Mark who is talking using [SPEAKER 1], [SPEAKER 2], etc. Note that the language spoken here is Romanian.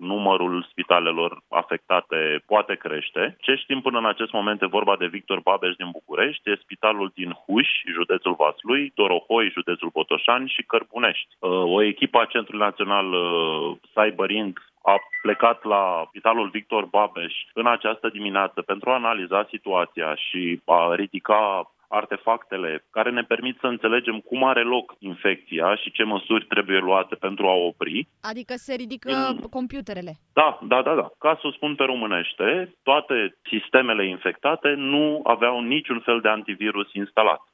[SPEAKER 1] numărul spitalelor afectate poate crește. Ce știm până în acest moment e vorba de Victor Babeș din București, e spitalul din Huș, județul Vaslui, Dorohoi, județul Botoșani și Cărbunești. O echipă a Centrului Național Cyber Inc. a plecat la spitalul Victor Babeș în această dimineață pentru a analiza situația și a ridica artefactele care ne permit să înțelegem cum are loc infecția și ce măsuri trebuie luate pentru a opri.
[SPEAKER 2] Adică se ridică computerele.
[SPEAKER 1] Da. Ca să o spun pe românește, toate sistemele infectate nu aveau niciun fel de antivirus instalat.